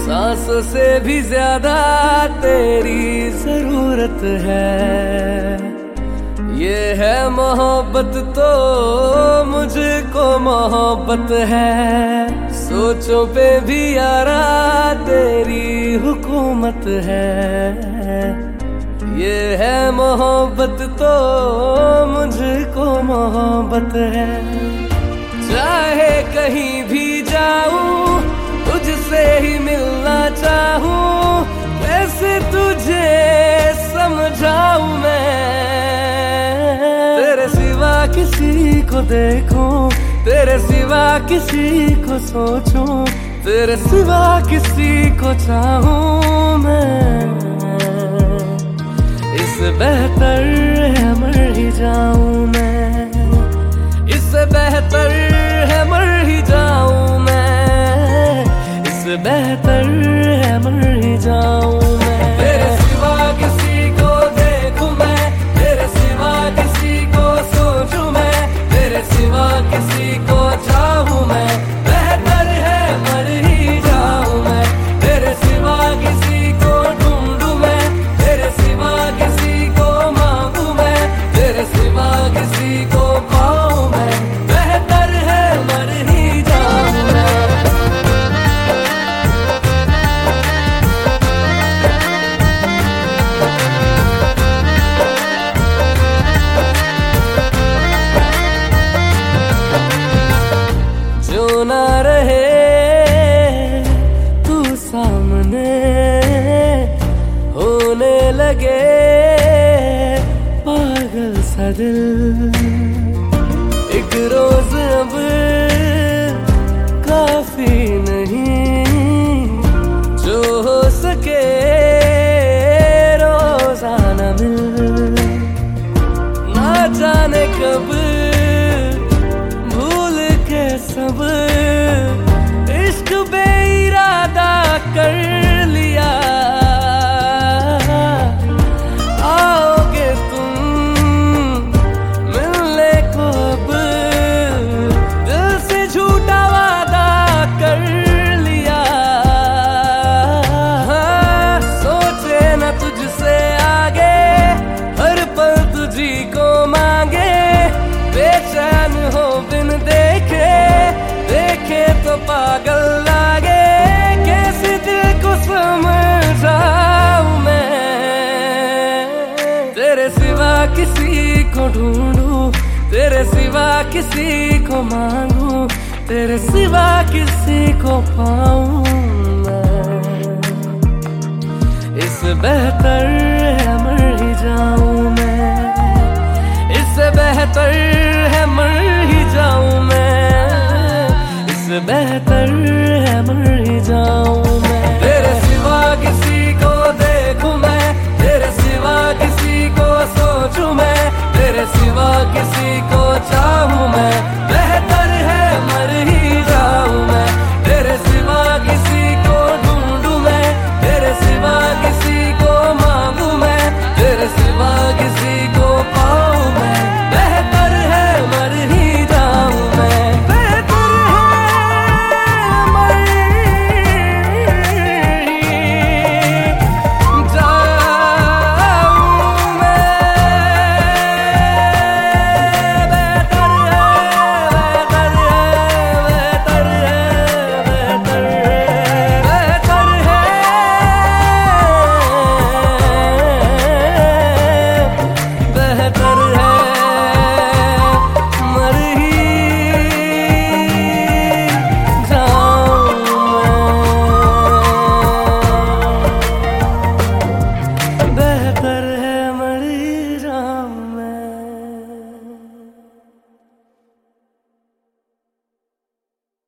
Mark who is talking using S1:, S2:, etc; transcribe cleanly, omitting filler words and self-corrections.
S1: सांसों से भी ज्यादा तेरी जरूरत है। ये है मोहब्बत तो मुझको मोहब्बत है। सोचों पे भी यारा तेरी हुकूमत है। ये है मोहब्बत तो मुझको मोहब्बत है। चाहे कहीं भी जाऊं तुझसे ही मिलना चाहूं। कैसे तुझे समझाऊं मैं, तेरे सिवा किसी को देखूं, तेरे सिवा किसी को सोचूं, तेरे सिवा किसी को चाहूं मैं। इससे बेहतर है मर ही जाऊं मैं, इससे बेहतर है मर ही जाऊं मैं, इससे बेहतर है मर ही जाऊं मैं। तेरे सिवा किसी को देखूं मैं, तेरे सिवा किसी को सोचूं मैं, तेरे सिवा किसी को चाहूं मैं। बेहतर है मर ही जाऊं मैं, तेरे सिवा किसी को ढूंढूं मैं, तेरे सिवा किसी को मांगूं मैं, तेरे सिवा किसी को पाऊं मैं। बेहतर है मर ही जाऊं मैं। जो ना रहे तू सामने, होने लगे पागल सा दिल। एक रोज अब काफी नहीं, जो हो सके रोजाना मिल। ना जाने कब भूल के सब इश्क बेइरादा कर लिया। आओगे तुम मिलने को अब, दिल से झूठा वादा कर लिया। सोचे न तुझसे आगे, हर पल तुझी को मांगे। बेचैन हो बिन देखे, देखे तो पागल लागे। कैसे दिल को समझाऊं मैं, तेरे सिवा किसी को ढूंढूं, तेरे सिवा किसी को मांगूं, तेरे सिवा किसी को पाऊं मैं। इससे बेहतर है मर ही जाऊं मैं, इससे बेहतर